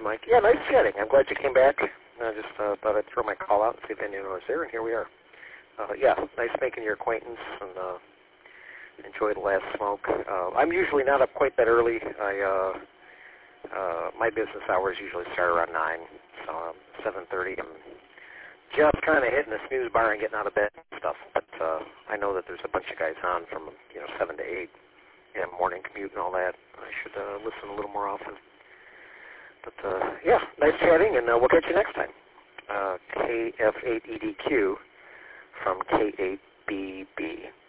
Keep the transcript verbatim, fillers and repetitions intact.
Mike. Yeah, nice chatting. I'm glad you came back. I just uh, thought I'd throw my call out and see if anyone was there, and here we are. Uh, yeah, nice making your acquaintance, and uh, enjoy the last smoke. Uh, I'm usually not up quite that early. I uh, uh, my business hours usually start around nine, so um, seven thirty. I'm just kind of hitting the snooze bar and getting out of bed and stuff. But uh, I know that there's a bunch of guys on from you know seven to eight, and morning commute and all that. I should uh, listen a little more often. But uh, yeah, nice chatting, and uh, we'll catch you next time. Uh, K F eight E D Q from K eight B B.